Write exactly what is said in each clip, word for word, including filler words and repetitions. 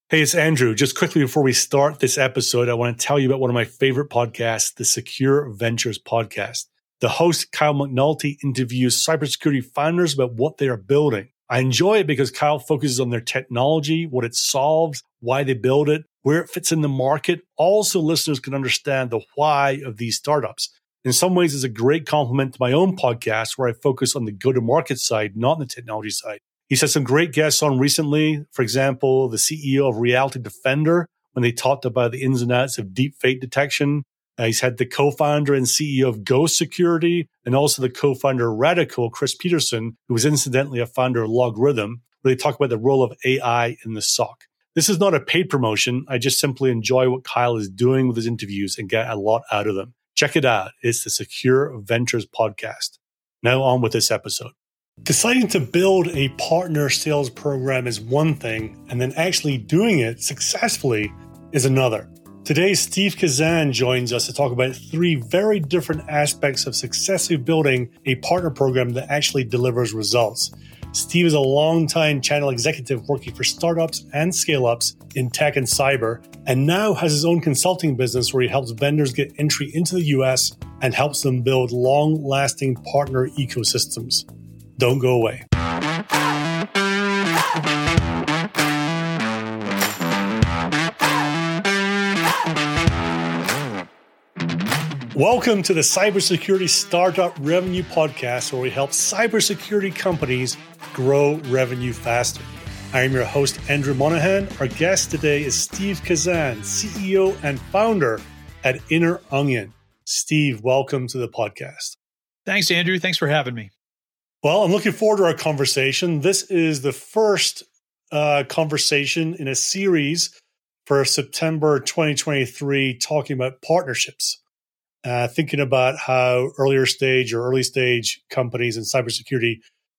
Hey, it's Andrew. Just quickly before we start this episode, I want to tell you about one of my favorite podcasts, the Secure Ventures podcast. The host, Kyle McNulty, interviews cybersecurity founders about what they are building. I enjoy it because Kyle focuses on their technology, what it solves, why they build it, where it fits in the market. Also, listeners can understand the why of these startups. In some ways, it's a great complement to my own podcast where I focus on the go-to-market side, not on the technology side. He's had some great guests on recently. For example, the C E O of Reality Defender, when they talked about the ins and outs of deep fake detection. Uh, he's had the co-founder and C E O of Ghost Security, and also the co-founder of Radical, Chris Peterson, who was incidentally a founder of Logarithm, where they talk about the role of A I in the S O C. This is not a paid promotion. I just simply enjoy what Kyle is doing with his interviews and get a lot out of them. Check it out. It's the Secure Ventures podcast. Now on with this episode. Deciding to build a partner sales program is one thing, and then actually doing it successfully is another. Today, Steve Kazan joins us to talk about three very different aspects of successfully building a partner program that actually delivers results. Steve is a longtime channel executive working for startups and scale-ups in tech and cyber, and now has his own consulting business where he helps vendors get entry into the U S and helps them build long-lasting partner ecosystems. Don't go away. Welcome to the Cybersecurity Startup Revenue Podcast, where we help cybersecurity companies grow revenue faster. I am your host, Andrew Monahan. Our guest today is Steve Kazan, C E O and founder at Inner Onion. Steve, welcome to the podcast. Thanks, Andrew. Thanks for having me. Well, I'm looking forward to our conversation. This is the first uh, conversation in a series for September twenty twenty-three talking about partnerships, uh, thinking about how earlier stage or early stage companies in cybersecurity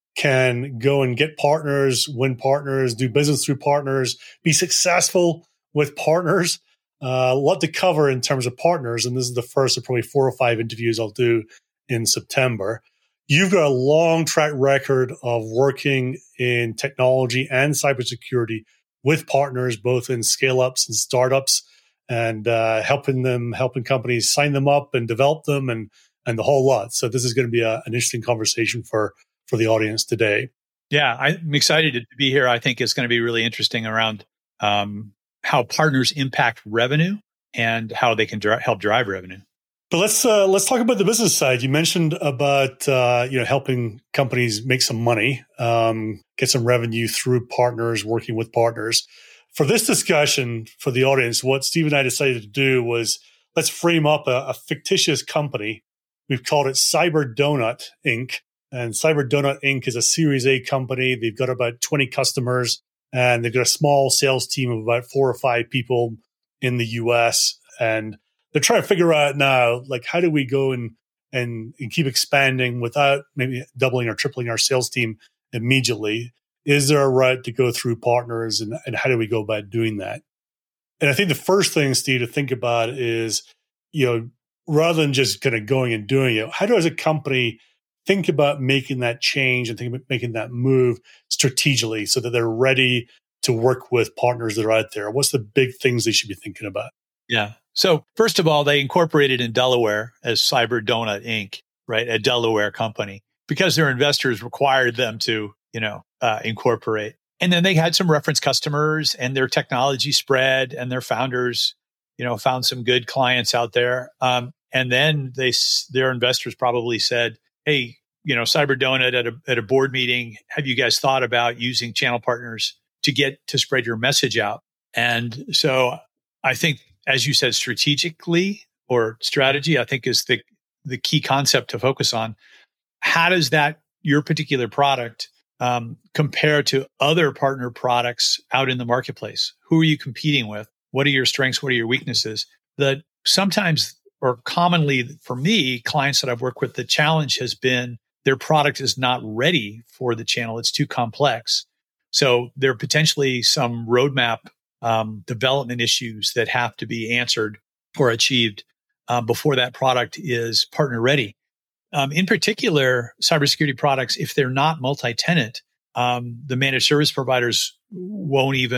can go and get partners, win partners, do business through partners, be successful with partners. Uh, a lot to cover in terms of partners, and this is the first of probably four or five interviews I'll do in September. You've got a long track record of working in technology and cybersecurity with partners, both in scale-ups and startups, and uh, helping them, helping companies sign them up and develop them, and and the whole lot. So this is going to be a, an interesting conversation for for the audience today. Yeah, I'm excited to be here. I think it's going to be really interesting around um, how partners impact revenue and how they can dri- help drive revenue. But let's uh, let's talk about the business side. You mentioned about uh, you know helping companies make some money, um, get some revenue through partners, working with partners. For this discussion, for the audience, what Steve and I decided to do was let's frame up a, a fictitious company. We've called it Cyberdonut Incorporated. And Cyberdonut Incorporated is a Series A company. They've got about twenty customers, and they've got a small sales team of about four or five people in the U S, and they're trying to figure out now, like, how do we go and, and and keep expanding without maybe doubling or tripling our sales team immediately? Is there a route to go through partners, and, and how do we go about doing that? And I think the first thing, Steve, to think about is, you know, rather than just kind of going and doing it, how does a company think about making that change and think about making that move strategically so that they're ready to work with partners that are out there? What's the big things they should be thinking about? Yeah. So first of all, they incorporated in Delaware as Cyberdonut Incorporated, right? A Delaware company, because their investors required them to, you know, uh, incorporate. And then they had some reference customers, and their technology spread, and their founders, you know, found some good clients out there. Um, and then they, their investors probably said, "Hey, you know, Cyberdonut at a at a board meeting, have you guys thought about using channel partners to get to spread your message out?" And so I think, as you said, strategically or strategy, I think is the the key concept to focus on. How does that, your particular product, um, compare to other partner products out in the marketplace? Who are you competing with? What are your strengths? What are your weaknesses? That sometimes, or commonly for me, clients that I've worked with, the challenge has been their product is not ready for the channel. It's too complex. So there are potentially some roadmap Um, development issues that have to be answered or achieved uh, before that product is partner ready. Um, in particular, cybersecurity products, if they're not multi-tenant, um, the managed service providers won't even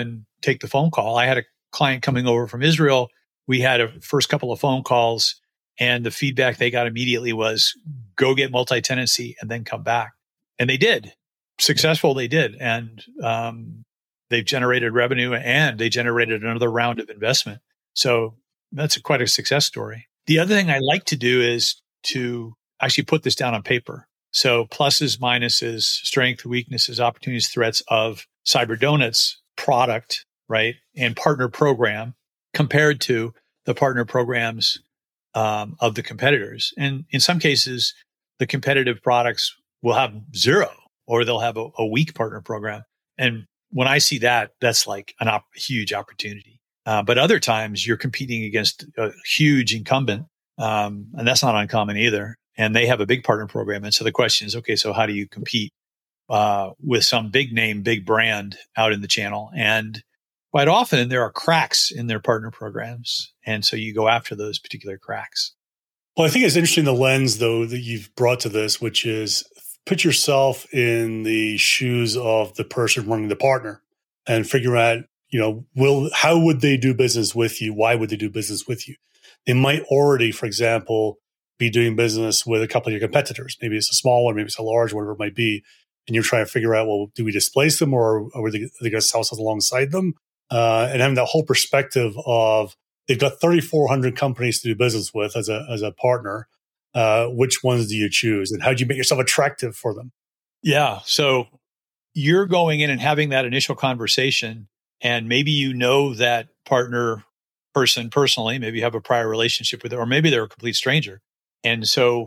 take the phone call. I had a client coming over from Israel. We had a first couple of phone calls, and the feedback they got immediately was go get multi-tenancy and then come back. And they did. Successful, they did. And um, they've generated revenue and they generated another round of investment. So that's a, quite a success story. The other thing I like to do is to actually put this down on paper. So pluses, minuses, strength, weaknesses, opportunities, threats of CyberDonut's product, right, and partner program compared to the partner programs um, of the competitors. And in some cases, the competitive products will have zero, or they'll have a, a weak partner program. And when I see that, that's like an op- huge opportunity. Uh, but other times you're competing against a huge incumbent, um, and that's not uncommon either. And they have a big partner program. And so the question is, okay, so how do you compete uh, with some big name, big brand out in the channel? And quite often there are cracks in their partner programs. And so you go after those particular cracks. Well, I think it's interesting the lens, though, that you've brought to this, which is put yourself in the shoes of the person running the partner and figure out, you know, will how would they do business with you? Why would they do business with you? They might already, for example, be doing business with a couple of your competitors. Maybe it's a small one, maybe it's a large, whatever it might be. And you're trying to figure out, well, do we displace them, or are they, are they going to sell something alongside them? Uh, and having that whole perspective of they've got thirty-four hundred companies to do business with as a as a partner. Uh, which ones do you choose, and how do you make yourself attractive for them? Yeah. So you're going in and having that initial conversation, and maybe you know that partner person personally, maybe you have a prior relationship with it, or maybe they're a complete stranger. And so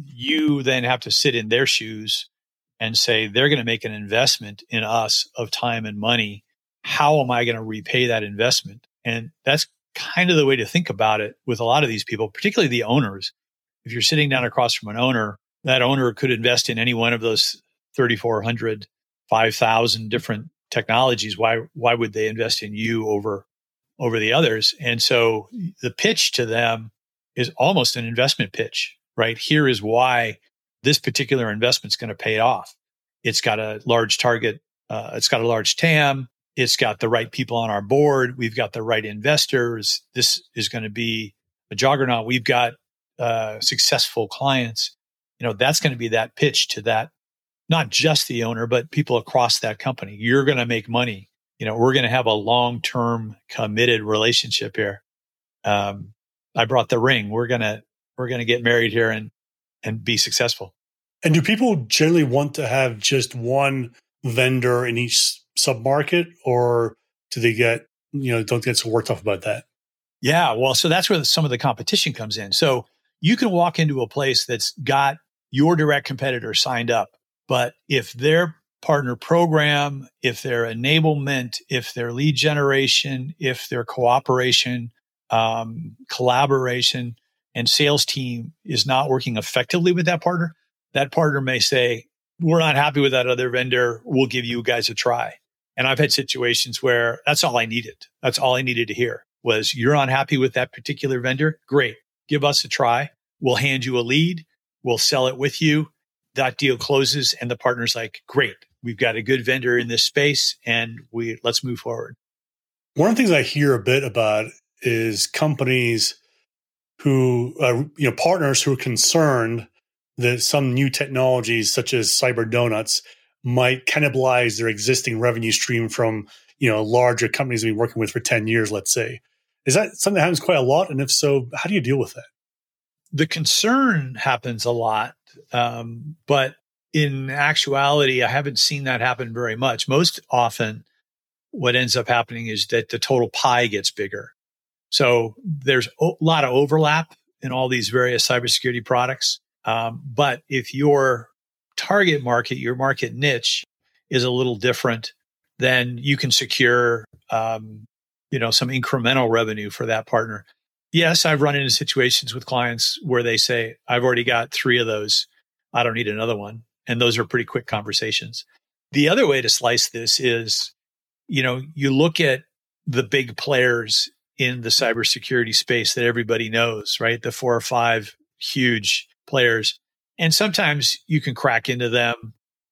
you then have to sit in their shoes and say, they're going to make an investment in us of time and money. How am I going to repay that investment? And that's kind of the way to think about it with a lot of these people, particularly the owners. If you're sitting down across from an owner, that owner could invest in any one of those thirty-four hundred, five thousand different technologies. Why, why would they invest in you over, over the others? And so the pitch to them is almost an investment pitch, right? Here is why this particular investment is going to pay off. It's got a large target. Uh, it's got a large T A M. It's got the right people on our board. We've got the right investors. This is going to be a juggernaut. We've got uh, successful clients. You know, that's going to be that pitch to that, not just the owner, but people across that company. You're going to make money. You know, we're going to have a long-term committed relationship here. Um, I brought the ring. We're going to, we're going to get married here and, and be successful. And do people generally want to have just one vendor in each submarket, or do they get, you know, don't get so worked up about that? Yeah. Well, so that's where some of the competition comes in. So you can walk into a place that's got your direct competitor signed up, but if their partner program, if their enablement, if their lead generation, if their cooperation, um, collaboration, and sales team is not working effectively with that partner, that partner may say, we're not happy with that other vendor. We'll give you guys a try. And I've had situations where that's all I needed. That's all I needed to hear was, you're unhappy with that particular vendor? Great. Give us a try. We'll hand you a lead. We'll sell it with you. That deal closes and the partner's like, great. We've got a good vendor in this space and we let's move forward. One of the things I hear a bit about is companies who, uh, you know, partners who are concerned that some new technologies such as CyberDonuts might cannibalize their existing revenue stream from, you know, larger companies they've been working with for ten years, let's say. Is that something that happens quite a lot? And if so, how do you deal with that? The concern happens a lot, um, but in actuality, I haven't seen that happen very much. Most often, what ends up happening is that the total pie gets bigger. So there's a lot of overlap in all these various cybersecurity products. Um, but if your target market, your market niche is a little different, then you can secure, um, you know, some incremental revenue for that partner. Yes, I've run into situations with clients where they say, I've already got three of those. I don't need another one. And those are pretty quick conversations. The other way to slice this is, you know, you look at the big players in the cybersecurity space that everybody knows, right? The four or five huge players. And sometimes you can crack into them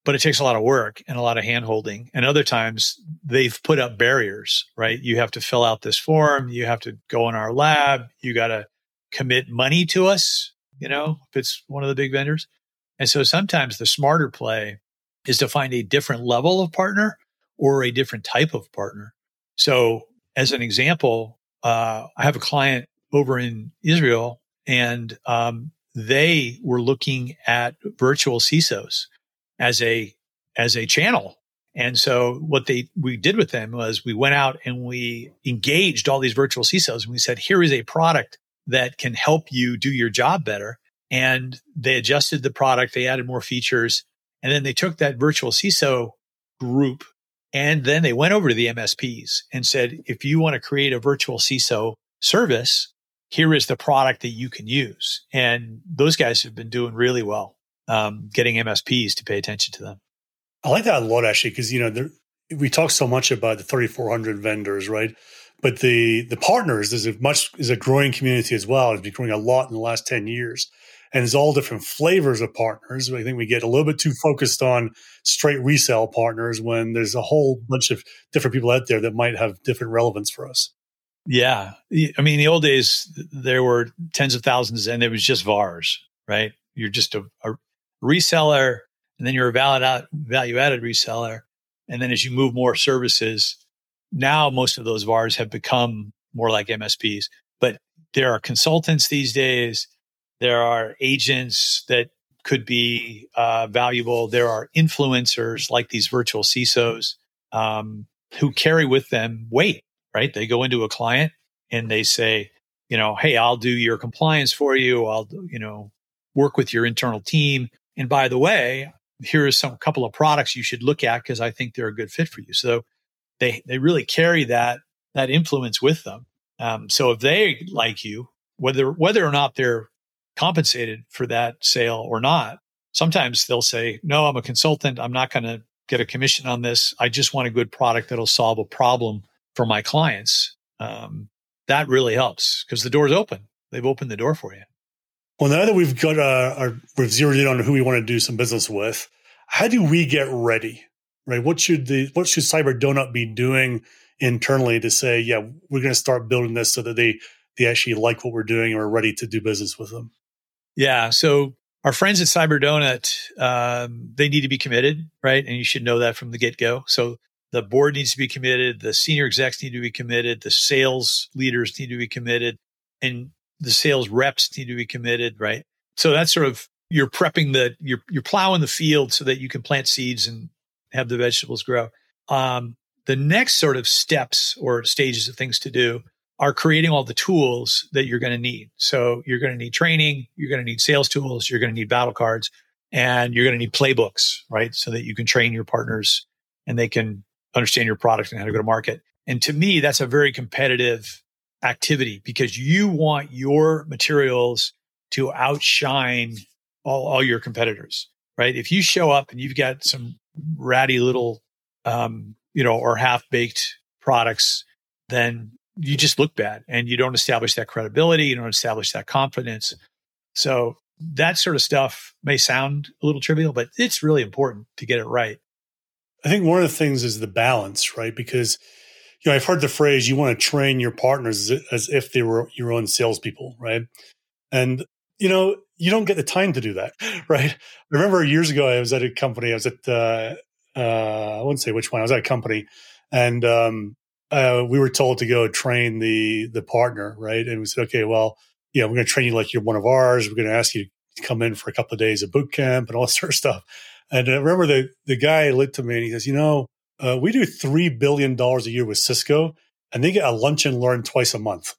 but it takes a lot of work and a lot of hand holding. And other times they've put up barriers, right? You have to fill out this form. You have to go in our lab. You got to commit money to us, you know, if it's one of the big vendors. And so sometimes the smarter play is to find a different level of partner or a different type of partner. So as an example, uh, I have a client over in Israel, and um, they were looking at virtual C I S Os as a as a channel. And so what they we did with them was we went out and we engaged all these virtual C I S Os, and we said, here is a product that can help you do your job better. And they adjusted the product, they added more features, and then they took that virtual C I S O group, and then they went over to the M S Ps and said, if you want to create a virtual C I S O service, here is the product that you can use. And those guys have been doing really well, um, getting M S Ps to pay attention to them. I like that a lot, actually, because, you know, there, we talk so much about the thirty-four hundred vendors, right? But the the partners is a much is a growing community as well. It's been growing a lot in the last ten years. And there's all different flavors of partners. I think we get a little bit too focused on straight resale partners when there's a whole bunch of different people out there that might have different relevance for us. Yeah. I mean, in the old days, there were tens of thousands and it was just V A Rs, right? You're just a, a reseller, and then you're a valid, value-added reseller. And then as you move more services, now most of those V A Rs have become more like M S Ps. But there are consultants these days. There are agents that could be uh, valuable. There are influencers like these virtual C I S Os um, who carry with them weight, right? They go into a client and they say, you know, hey, I'll do your compliance for you. I'll, you know, work with your internal team. And by the way, here are some couple of products you should look at because I think they're a good fit for you. So they they really carry that that influence with them. Um, so if they like you, whether whether or not they're compensated for that sale or not, sometimes they'll say, no, I'm a consultant. I'm not going to get a commission on this. I just want a good product that'll solve a problem for my clients. Um, that really helps because the door's open. They've opened the door for you. Well, now that we've got uh, our, we've zeroed in on who we want to do some business with, how do we get ready, right? What should the what should CyberDonut be doing internally to say, yeah, we're going to start building this so that they they actually like what we're doing and are ready to do business with them? Yeah. So our friends at CyberDonut, um, they need to be committed, right? And you should know that from the get-go. So the board needs to be committed. The senior execs need to be committed. The sales leaders need to be committed. And the sales reps need to be committed, right? So that's sort of, you're prepping the, you're, you're plowing the field so that you can plant seeds and have the vegetables grow. Um, the next sort of steps or stages of things to do are creating all the tools that you're going to need. So you're going to need training, you're going to need sales tools, you're going to need battle cards, and you're going to need playbooks, right? So that you can train your partners and they can understand your product and how to go to market. And to me, that's a very competitive activity because you want your materials to outshine all, all your competitors, right? If you show up and you've got some ratty little, um, you know, or half-baked products, then you just look bad and you don't establish that credibility. You don't establish that confidence. So that sort of stuff may sound a little trivial, but it's really important to get it right. I think one of the things is the balance, right? Because, you know, I've heard the phrase, you want to train your partners as, as if they were your own salespeople, right? And, you know, you don't get the time to do that, right? I remember years ago, I was at a company, I was at, uh, uh, I wouldn't say which one, I was at a company, and um, uh, we were told to go train the the partner, right? And we said, okay, well, yeah, we're going to train you like you're one of ours. We're going to ask you to come in for a couple of days of boot camp and all that sort of stuff. And I remember the, the guy looked at me and he says, you know, uh, we do three billion dollars a year with Cisco, and they get a lunch and learn twice a month.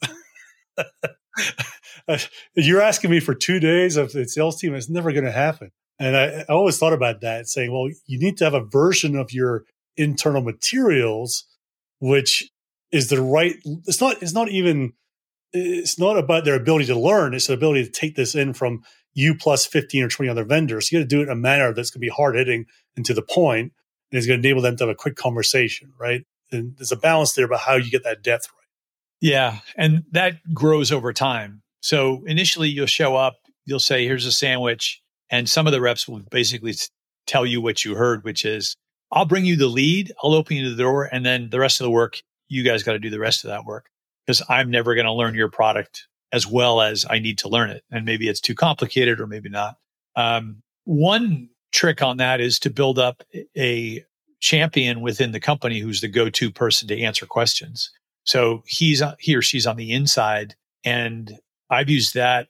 You're asking me for two days of the sales team. It's never going to happen. And I, I always thought about that, saying, well, you need to have a version of your internal materials, which is the right, it's not, it's not even, it's not about their ability to learn. It's the ability to take this in from you plus fifteen or twenty other vendors. You got to do it in a manner that's going to be hard hitting and to the point, and it's going to enable them to have a quick conversation, right? And there's a balance there about how you get that depth right. Yeah. And that grows over time. So initially you'll show up, you'll say, here's a sandwich. And some of the reps will basically tell you what you heard, which is I'll bring you the lead, I'll open you the door, and then the rest of the work, you guys got to do the rest of that work because I'm never going to learn your product as well as I need to learn it. And maybe it's too complicated or maybe not. Um, one trick on that is to build up a champion within the company who's the go-to person to answer questions. So he's he or she's on the inside, and I've used that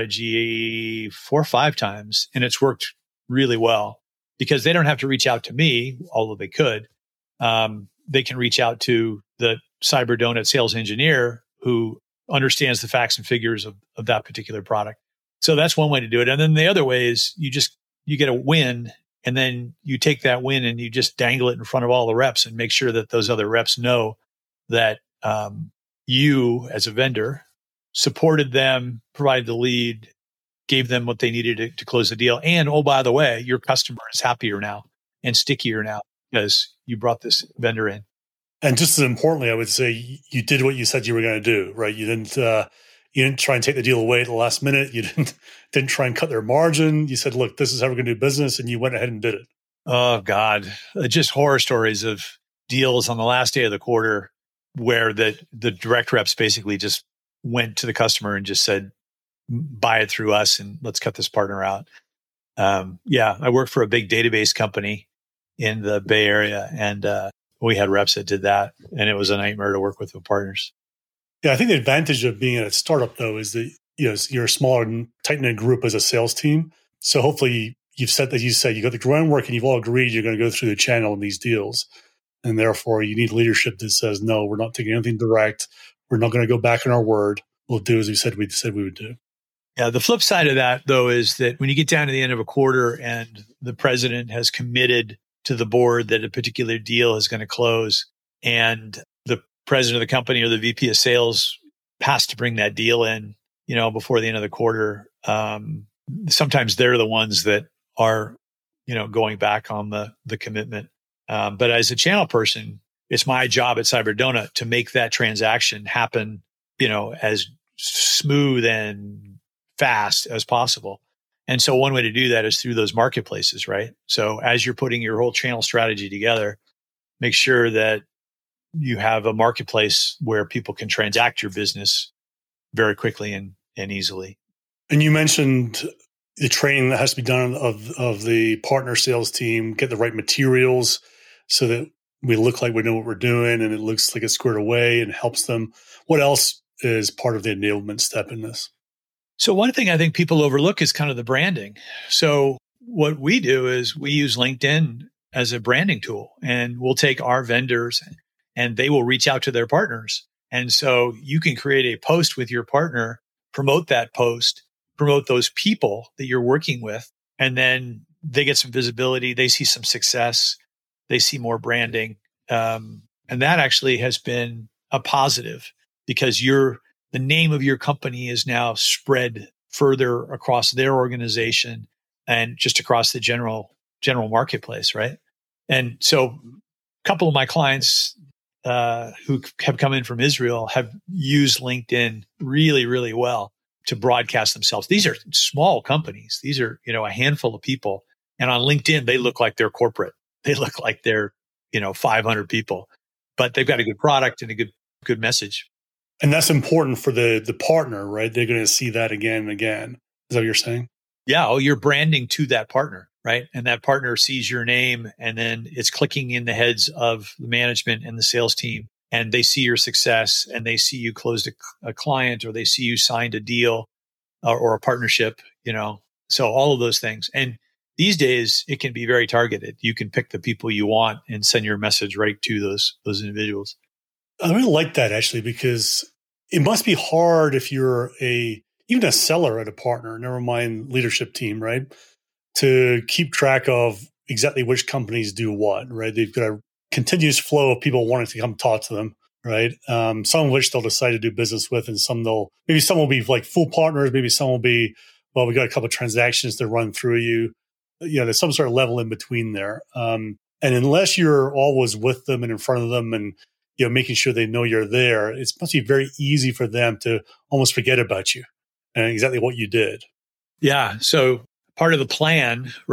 strategy four or five times, and it's worked really well because they don't have to reach out to me, although they could. Um, they can reach out to the CyberDonut sales engineer who understands the facts and figures of, of that particular product. So that's one way to do it. And then the other way is you just, you get a win, and then you take that win and you just dangle it in front of all the reps and make sure that those other reps know that um, you as a vendor supported them, provided the lead, gave them what they needed to, to close the deal. And oh, by the way, your customer is happier now and stickier now because you brought this vendor in. And just as importantly, I would say you did what you said you were going to do, right? You didn't, uh, you didn't try and take the deal away at the last minute. You didn't, didn't try and cut their margin. You said, look, this is how we're going to do business. And you went ahead and did it. Oh God, just horror stories of deals on the last day of the quarter where the, the direct reps basically just went to the customer and just said, buy it through us and let's cut this partner out. Um, yeah, I worked for a big database company in the Bay Area, and uh, we had reps that did that, and it was a nightmare to work with the partners. Yeah, I think the advantage of being at a startup, though, is that you know you're a smaller, tight-knit group as a sales team. So hopefully you've said that you said you got the groundwork and you've all agreed you're going to go through the channel in these deals. And therefore, you need leadership that says, no, we're not taking anything direct. We're not going to go back on our word. We'll do as we said we said we would do. Yeah, the flip side of that, though, is that when you get down to the end of a quarter and the president has committed to the board that a particular deal is going to close, and the president of the company or the V P of sales has to bring that deal in, you know, before the end of the quarter, um, sometimes they're the ones that are, you know, going back on the the commitment. Um, but as a channel person, it's my job at CyberDonut to make that transaction happen, you know, as smooth and fast as possible. And so one way to do that is through those marketplaces, right? So as you're putting your whole channel strategy together, make sure that you have a marketplace where people can transact your business very quickly and, and easily. And you mentioned the training that has to be done of, of the partner sales team, get the right materials so that we look like we know what we're doing and it looks like it's squared away and helps them. What else is part of the enablement step in this? So one thing I think people overlook is kind of the branding. So what we do is we use LinkedIn as a branding tool, and we'll take our vendors and they will reach out to their partners. And so you can create a post with your partner, promote that post, promote those people that you're working with, and then they get some visibility. They see some success. They see more branding. Um, and that actually has been a positive because you're the name of your company is now spread further across their organization and just across the general general marketplace, right? And so a couple of my clients uh, who have come in from Israel have used LinkedIn really, really well to broadcast themselves. These are small companies. These are, you know, a handful of people. And on LinkedIn, they look like they're corporate. They look like they're, you know, five hundred people, but they've got a good product and a good good message. And that's important for the the partner, right? They're going to see that again and again. Is that what you're saying? Yeah. Oh, you're branding to that partner, right? And that partner sees your name, and then it's clicking in the heads of the management and the sales team, and they see your success, and they see you closed a, a client, or they see you signed a deal or, or a partnership, you know. So all of those things. And these days, it can be very targeted. You can pick the people you want and send your message right to those those individuals. I really like that, actually, because it must be hard if you're a even a seller at a partner, never mind leadership team, right? To keep track of exactly which companies do what, right? They've got a continuous flow of people wanting to come talk to them, right? Um, some of which they'll decide to do business with, and some they'll maybe some will be like full partners, maybe some will be, well, we got a couple of transactions to run through you. You know, there's some sort of level in between there. Um, and unless you're always with them and in front of them and, you know, making sure they know you're there, it must be very easy for them to almost forget about you and exactly what you did. Yeah. So part of the plan, right,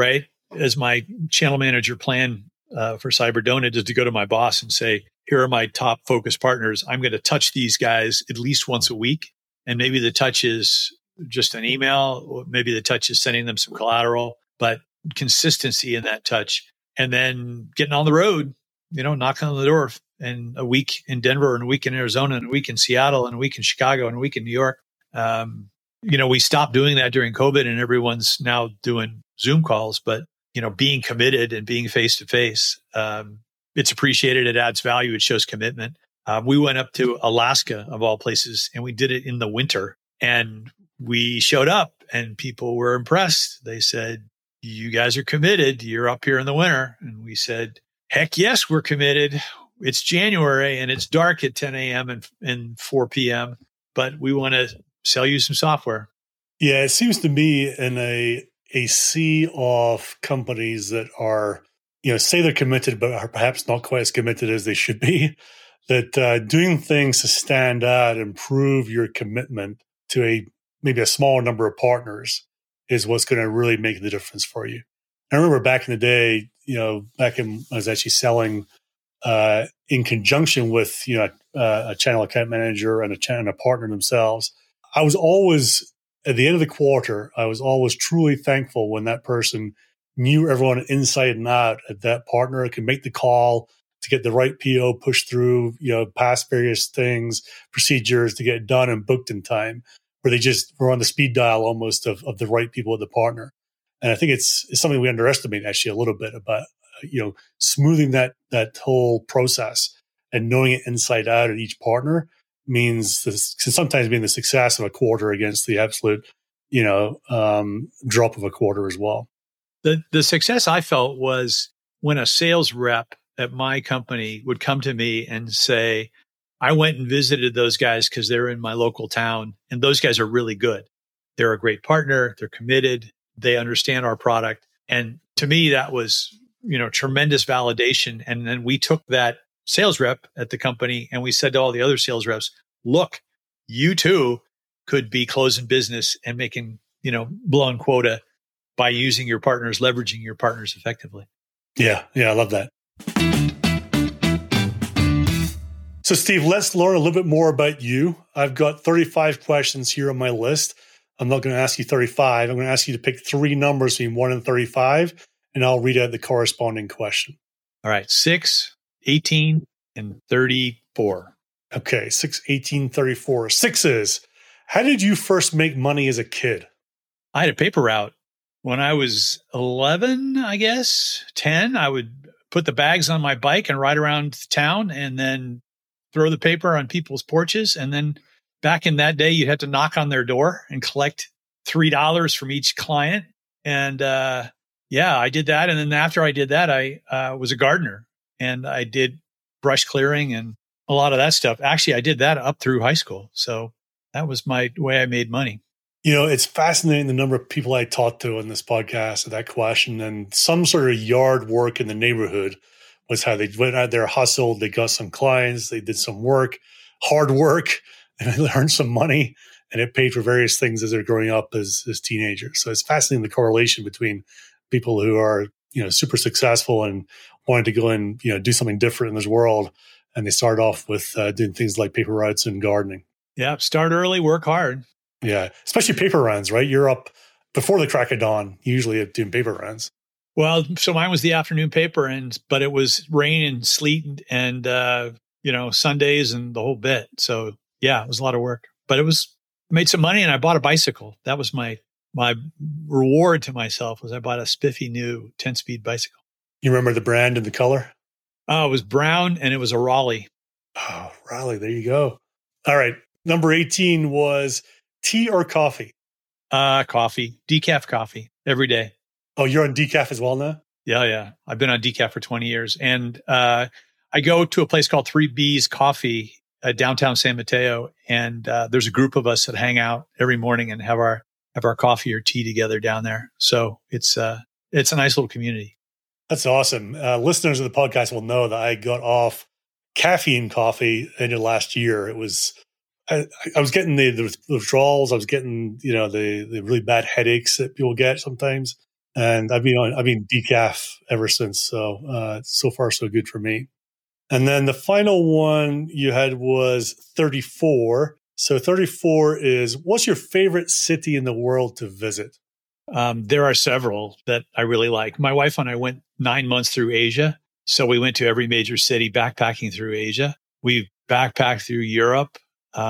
as my channel manager plan uh, for CyberDonut is to go to my boss and say, here are my top focus partners. I'm going to touch these guys at least once a week. And maybe the touch is just an email, or maybe the touch is sending them some collateral, but consistency in that touch. And then getting on the road, you know, knocking on the door, and a week in Denver and a week in Arizona and a week in Seattle and a week in Chicago and a week in New York. Um, you know, we stopped doing that during COVID and everyone's now doing Zoom calls, but, you know, being committed and being face to face, um, it's appreciated. It adds value. It shows commitment. Uh, we went up to Alaska of all places and we did it in the winter, and we showed up and people were impressed. They said, you guys are committed. You're up here in the winter. And we said, heck yes, we're committed. It's January and it's dark at ten a.m. and, and four p.m., but we want to sell you some software. Yeah, it seems to me in a a sea of companies that are, you know, say they're committed, but are perhaps not quite as committed as they should be, that uh, doing things to stand out and prove your commitment to a maybe a smaller number of partners is what's going to really make the difference for you. I remember back in the day, you know, back in I was actually selling uh, in conjunction with, you know, uh, a channel account manager and a channel a partner themselves. I was always, at the end of the quarter, I was always truly thankful when that person knew everyone inside and out at that partner, could make the call to get the right P O pushed through, you know, past various things, procedures to get it done and booked in time, where they just were on the speed dial almost of, of the right people at the partner. And I think it's, it's something we underestimate actually a little bit about, you know, smoothing that, that whole process and knowing it inside out at each partner means this, can sometimes mean the success of a quarter against the absolute, you know, um, drop of a quarter as well. The the success I felt was when a sales rep at my company would come to me and say, I went and visited those guys because they're in my local town, and those guys are really good. They're a great partner. They're committed. They understand our product. And to me, that was, you know, tremendous validation. And then we took that sales rep at the company and we said to all the other sales reps, look, you too could be closing business and making, you know, blowing quota by using your partners, leveraging your partners effectively. Yeah. Yeah. I love that. So Steve, let's learn a little bit more about you. I've got thirty-five questions here on my list. I'm not going to ask you thirty-five. I'm going to ask you to pick three numbers between one and thirty-five, and I'll read out the corresponding question. All right. six, eighteen, and thirty-four. Okay. six, eighteen, thirty-four. Sixes. How did you first make money as a kid? I had a paper route. When I was eleven, I guess, ten, I would put the bags on my bike and ride around town and then throw the paper on people's porches. And then back in that day, you had to knock on their door and collect three dollars from each client. And uh, yeah, I did that. And then after I did that, I uh, was a gardener and I did brush clearing and a lot of that stuff. Actually, I did that up through high school. So that was my way I made money. You know, it's fascinating the number of people I talked to on this podcast of that question, and some sort of yard work in the neighborhood was how they went out there, hustled, they got some clients, they did some work, hard work, and they earned some money, and it paid for various things as they're growing up as, as teenagers. So it's fascinating the correlation between people who are, you know, super successful and wanting to go and, you know, do something different in this world, and they start off with uh, doing things like paper routes and gardening. Yeah, start early, work hard. Yeah, especially paper runs, right? You're up before the crack of dawn, usually doing paper runs. Well, so mine was the afternoon paper, and but it was rain and sleet and, uh, you know, Sundays and the whole bit. So yeah, it was a lot of work, but it was, made some money and I bought a bicycle. That was my, my reward to myself was I bought a spiffy new ten speed bicycle. You remember the brand and the color? Oh, it was brown and it was a Raleigh. Oh, Raleigh. There you go. All right. Number eighteen was tea or coffee? Uh, coffee, decaf coffee every day. Oh, you're on decaf as well now? Yeah, yeah. I've been on decaf for twenty years. And uh, I go to a place called Three B's Coffee uh, downtown San Mateo. And uh, there's a group of us that hang out every morning and have our have our coffee or tea together down there. So it's uh, it's a nice little community. That's awesome. Uh, listeners of the podcast will know that I got off caffeine coffee in the last year. It was... I, I was getting the, the withdrawals. I was getting, you know, the, the really bad headaches that people get sometimes. And I've been on, I've been decaf ever since. So, uh, so far so good for me. And then the final one you had was thirty-four. So thirty-four is, what's your favorite city in the world to visit? Um, there are several that I really like. My wife and I went nine months through Asia. So we went to every major city backpacking through Asia. We backpacked through Europe.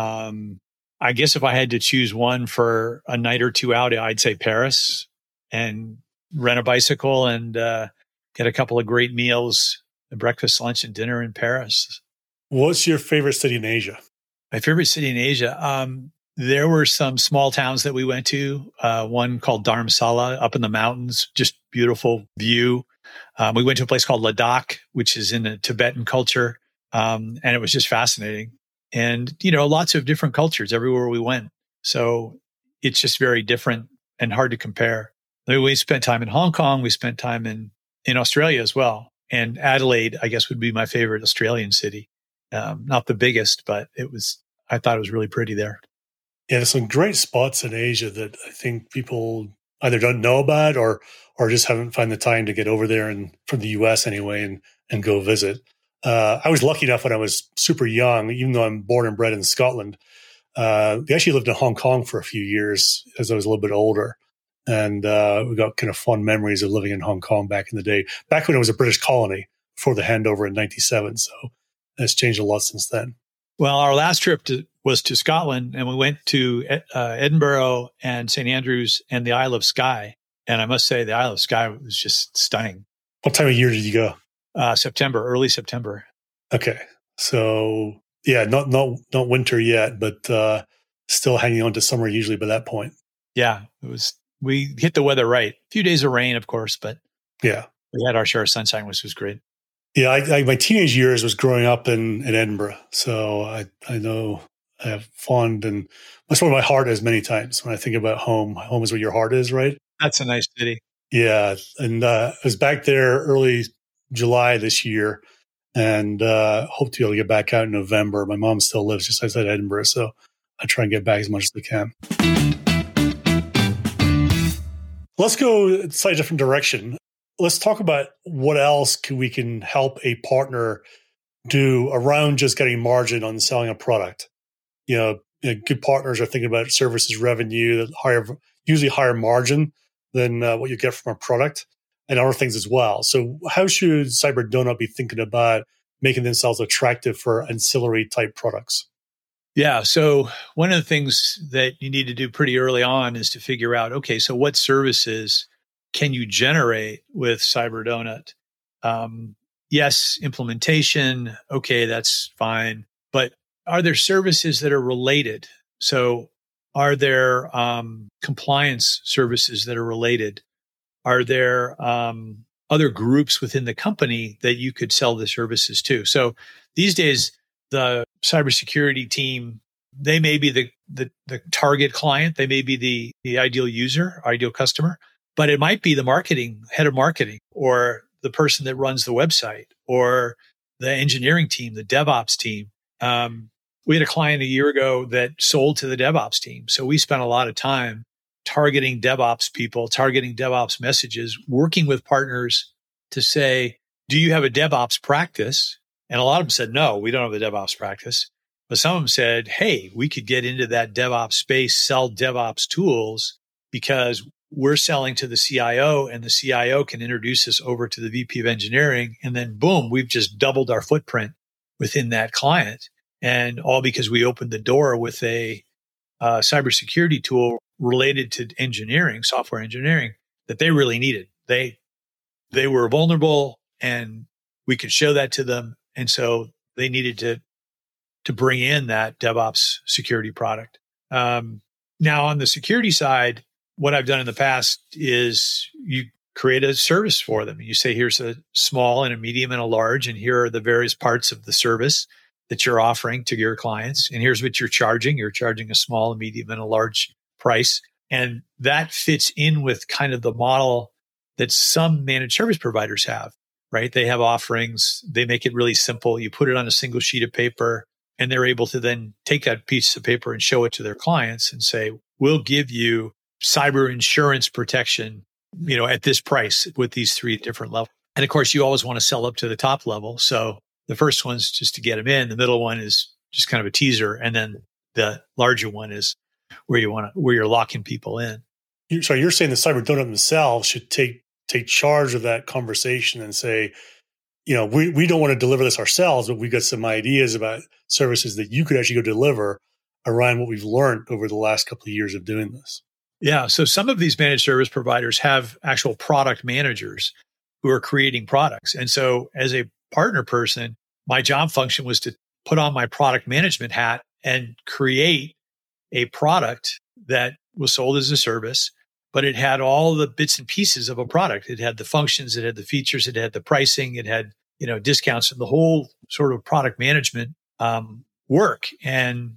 Um, I guess if I had to choose one for a night or two out, I'd say Paris, and rent a bicycle and uh, get a couple of great meals, breakfast, lunch, and dinner in Paris. What's your favorite city in Asia? My favorite city in Asia? Um, there were some small towns that we went to, uh, one called Dharamsala up in the mountains, just beautiful view. Um, we went to a place called Ladakh, which is in the Tibetan culture, um, and it was just fascinating. And, you know, lots of different cultures everywhere we went. So it's just very different and hard to compare. I mean, we spent time in Hong Kong. We spent time in, in Australia as well. And Adelaide, I guess, would be my favorite Australian city. Um, not the biggest, but it was, I thought it was really pretty there. Yeah, there's some great spots in Asia that I think people either don't know about or or just haven't found the time to get over there, and from the U S anyway, and and go visit. Uh, I was lucky enough when I was super young, even though I'm born and bred in Scotland. Uh, we actually lived in Hong Kong for a few years as I was a little bit older. And uh, we got kind of fond memories of living in Hong Kong back in the day, back when it was a British colony before the handover in ninety-seven. So it's changed a lot since then. Well, our last trip to, was to Scotland, and we went to uh, Edinburgh and Saint Andrews and the Isle of Skye. And I must say, the Isle of Skye was just stunning. What time of year did you go? Uh, September, early September. Okay. So yeah, not not not winter yet, but uh, still hanging on to summer usually by that point. Yeah, it was. We hit the weather right. A few days of rain, of course, but yeah, we had our share of sunshine, which was great. Yeah, I, I, my teenage years was growing up in, in Edinburgh, so I I know I have fond, and that's where my heart is many times when I think about home. Home is where your heart is, right? That's a nice city. Yeah, and uh, I was back there early July this year, and uh, hope to be able to get back out in November. My mom still lives just outside Edinburgh, so I try and get back as much as I can. Let's go a slightly different direction. Let's talk about what else can we can help a partner do around just getting margin on selling a product. You know, you know good partners are thinking about services revenue, higher, usually higher margin than uh, what you get from a product, and other things as well. So how should Cyberdonut be thinking about making themselves attractive for ancillary type products? Yeah. So one of the things that you need to do pretty early on is to figure out, okay, so what services can you generate with Cyberdonut? Um, yes, implementation. Okay, that's fine. But are there services that are related? So are there um, compliance services that are related? Are there um, other groups within the company that you could sell the services to? So these days, the cybersecurity team, they may be the, the, the target client. They may be the, the ideal user, ideal customer, but it might be the marketing, head of marketing, or the person that runs the website, or the engineering team, the DevOps team. Um, we had a client a year ago that sold to the DevOps team. So we spent a lot of time targeting DevOps people, targeting DevOps messages, working with partners to say, do you have a DevOps practice? And a lot of them said, no, we don't have a DevOps practice. But some of them said, hey, we could get into that DevOps space, sell DevOps tools, because we're selling to the C I O, and the C I O can introduce us over to the V P of engineering. And then boom, we've just doubled our footprint within that client. And all because we opened the door with a uh, cybersecurity tool related to engineering, software engineering, that they really needed. They, they were vulnerable, and we could show that to them. And so they needed to, to bring in that DevOps security product. Um, now on the security side, what I've done in the past is you create a service for them. You say, here's a small and a medium and a large, and here are the various parts of the service that you're offering to your clients. And here's what you're charging. You're charging a small, a medium, and a large price. And that fits in with kind of the model that some managed service providers have, right? They have offerings. They make it really simple. You put it on a single sheet of paper, and they're able to then take that piece of paper and show it to their clients and say, we'll give you cyber insurance protection you know, at this price with these three different levels. And of course, you always want to sell up to the top level. So the first one's just to get them in. The middle one is just kind of a teaser. And then the larger one is where you want to, where you're locking people in. So you're saying the CyberDonut themselves should take, take charge of that conversation and say, you know, we, we don't want to deliver this ourselves, but we've got some ideas about services that you could actually go deliver around what we've learned over the last couple of years of doing this. Yeah. So some of these managed service providers have actual product managers who are creating products. And so as a partner person, my job function was to put on my product management hat and create a product that was sold as a service, but it had all the bits and pieces of a product. It had the functions, it had the features, it had the pricing, it had, you know, discounts, and the whole sort of product management um, work. And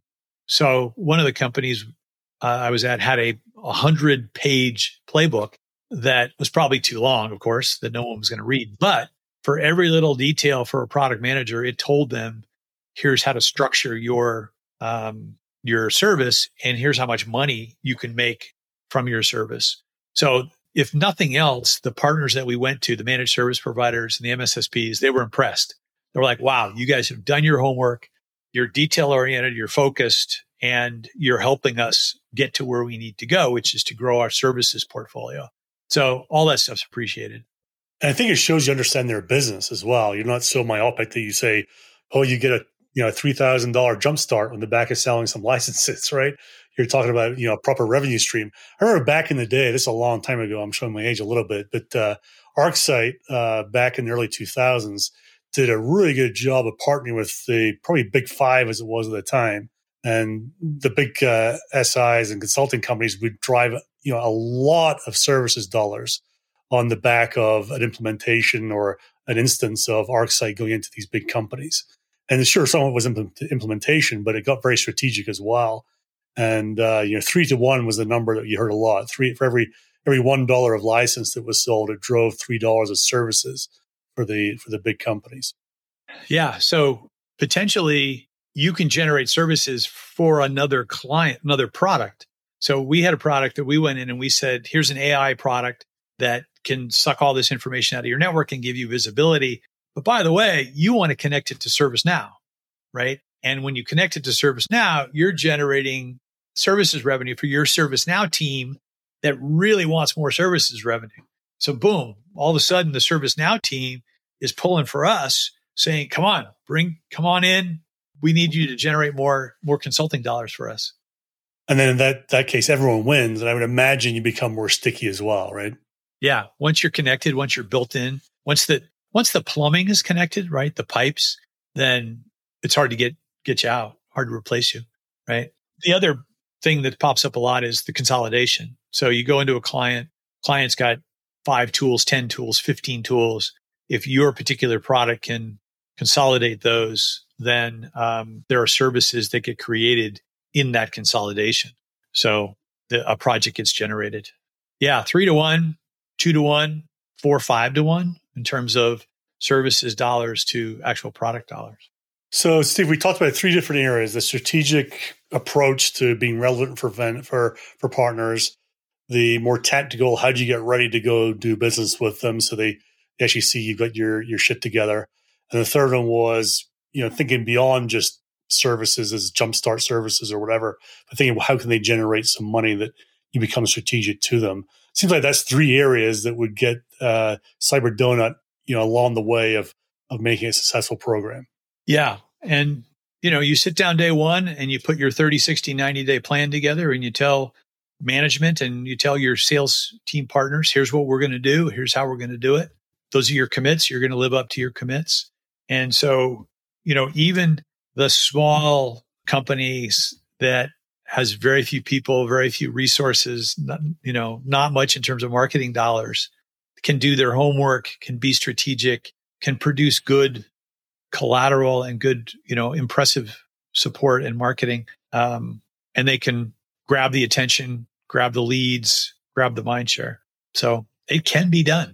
so one of the companies uh, I was at had a one hundred page playbook that was probably too long, of course, that no one was going to read. But for every little detail for a product manager, it told them, here's how to structure your um, your service, and here's how much money you can make from your service. So if nothing else, the partners that we went to, the managed service providers and the M S S Ps, they were impressed. They were like, wow, you guys have done your homework. You're detail oriented, you're focused, and you're helping us get to where we need to go, which is to grow our services portfolio. So all that stuff's appreciated. And I think it shows you understand their business as well. You're not so myopic that you say, oh, you get a you know a three thousand dollars jump start on the back of selling some licenses, right? You're talking about, you know, a proper revenue stream. I remember back in the day, this is a long time ago, I'm showing my age a little bit, but uh, ArcSight uh, back in the early two thousands did a really good job of partnering with the probably big five as it was at the time. And the big uh, S Is and consulting companies would drive, you know, a lot of services dollars on the back of an implementation or an instance of ArcSight going into these big companies. And sure, some of it was implement- implementation, but it got very strategic as well. And uh, you know, three to one was the number that you heard a lot. Three for every every one dollar of license that was sold, it drove three dollars of services for the for the big companies. Yeah. So potentially you can generate services for another client, another product. So we had a product that we went in and we said, here's an A I product that can suck all this information out of your network and give you visibility. But by the way, you want to connect it to ServiceNow, right? And when you connect it to ServiceNow, you're generating services revenue for your ServiceNow team that really wants more services revenue. So boom, all of a sudden the ServiceNow team is pulling for us saying, come on, bring, come on in. We need you to generate more, more consulting dollars for us. And then in that, that case, everyone wins. And I would imagine you become more sticky as well, right? Yeah. Once you're connected, once you're built in, once the, once the plumbing is connected, right? The pipes, then it's hard to get, get you out, hard to replace you, right? The other thing that pops up a lot is the consolidation. So you go into a client, client's got five tools, ten tools, fifteen tools. If your particular product can consolidate those, then um, there are services that get created in that consolidation. So the, a project gets generated. Yeah, three to one, two to one, four, five to one in terms of services dollars to actual product dollars. So, Steve, we talked about three different areas: the strategic approach to being relevant for for for partners, the more tactical, how do you get ready to go do business with them so they actually see you've got your your shit together, and the third one was, you know, thinking beyond just services as jumpstart services or whatever, but thinking, well, how can they generate some money that you become strategic to them? Seems like that's three areas that would get uh, CyberDonut, you know, along the way of of making a successful program. Yeah. And, you know, you sit down day one and you put your thirty, sixty, ninety day plan together and you tell management and you tell your sales team partners, here's what we're going to do. Here's how we're going to do it. Those are your commits. You're going to live up to your commits. And so, you know, even the small companies that has very few people, very few resources, not, you know, not much in terms of marketing dollars, can do their homework, can be strategic, can produce good collateral and good, you know, impressive support and marketing. Um, and they can grab the attention, grab the leads, grab the mind share. So it can be done.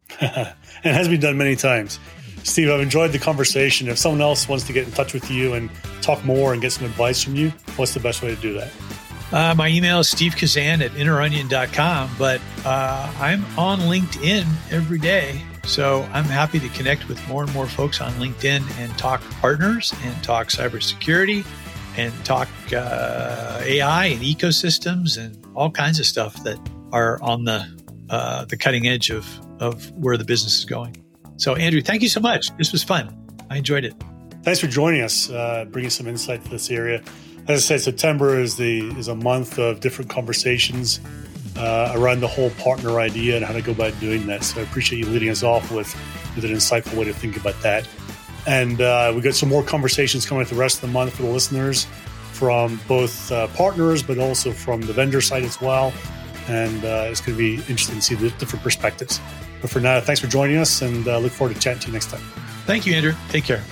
It has been done many times. Steve, I've enjoyed the conversation. If someone else wants to get in touch with you and talk more and get some advice from you, what's the best way to do that? Uh, my email is steve kazan at inner onion dot com, but uh, I'm on LinkedIn every day. So I'm happy to connect with more and more folks on LinkedIn and talk partners and talk cybersecurity and talk uh, A I and ecosystems and all kinds of stuff that are on the uh, the cutting edge of, of where the business is going. So Andrew, thank you so much. This was fun. I enjoyed it. Thanks for joining us, uh, bringing some insight to this area. As I said, September is the is a month of different conversations uh, around the whole partner idea and how to go about doing that. So I appreciate you leading us off with, with an insightful way to think about that. And uh, we've got some more conversations coming up the rest of the month for the listeners from both uh, partners, but also from the vendor side as well. And uh, it's going to be interesting to see the different perspectives. But for now, thanks for joining us, and uh, look forward to chatting to you next time. Thank you, Andrew. Take care.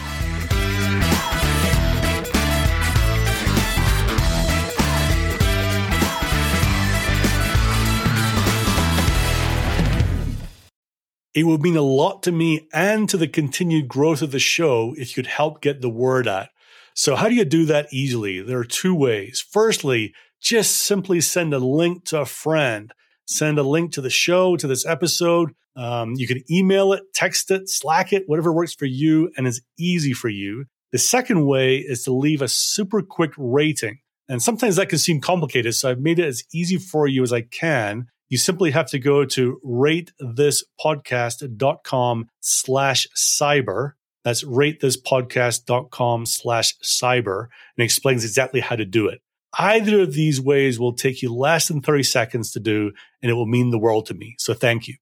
It would mean a lot to me and to the continued growth of the show if you could help get the word out. So how do you do that easily? There are two ways. Firstly, just simply send a link to a friend. Send a link to the show, to this episode. Um, you can email it, text it, Slack it, whatever works for you and is easy for you. The second way is to leave a super quick rating. And sometimes that can seem complicated, so I've made it as easy for you as I can. You simply have to go to ratethispodcast.com slash cyber. That's ratethispodcast.com slash cyber, and it explains exactly how to do it. Either of these ways will take you less than thirty seconds to do, and it will mean the world to me. So thank you.